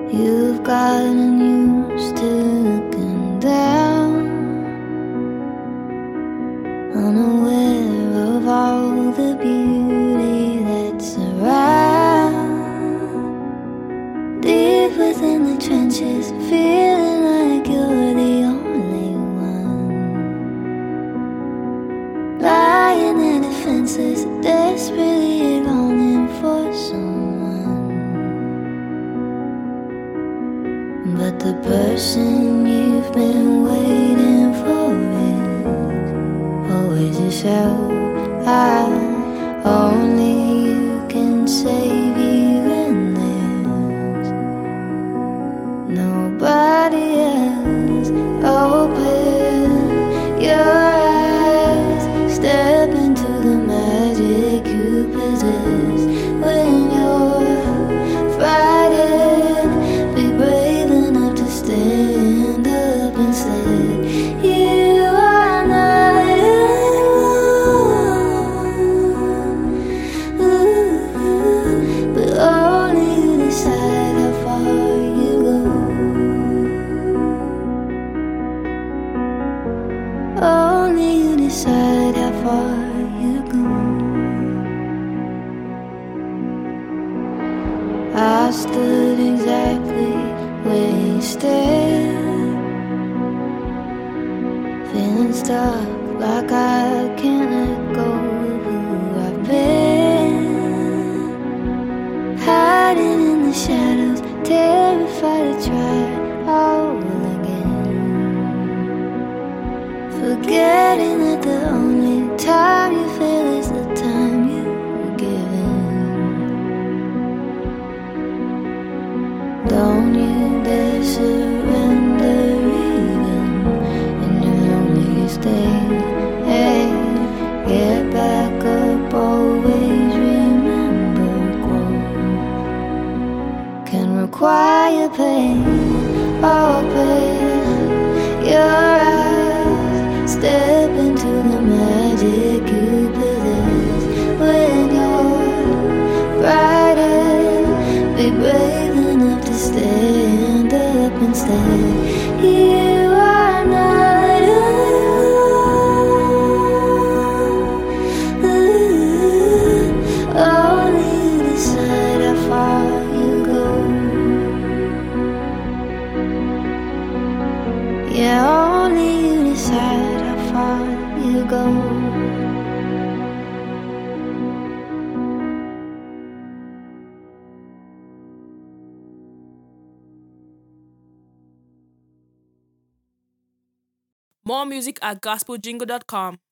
You've gotten used to looking down, unaware of all the beauty that's around. Deep within the trenches, feeling like you're the only one. Lying in defenses, desperately longing for someone. But the person you've been waiting for is always yourself. Only you can save you in this. Nobody else. Open your eyes, step into the magic you possess. When you're fighting, be brave enough to stand up and say you are not alone. But only you decide how far you go. Only you decide how far you go. I stood exactly where you stared, feeling stuck like I can't let go of who I've been. Hiding in the shadows, terrified to try all again. Forgetting that the only time you feel is the time you're given. Don't you dare surrender even in your loneliest day. Hey, get back up, always remember growth can require pain. Open your eyes, step into the magic you possess. When you're frightened, be brave enough to stand up and say you are not alone. Only you decide how far you go. Yeah, only you decide how far you go. More music at gospeljingle.com.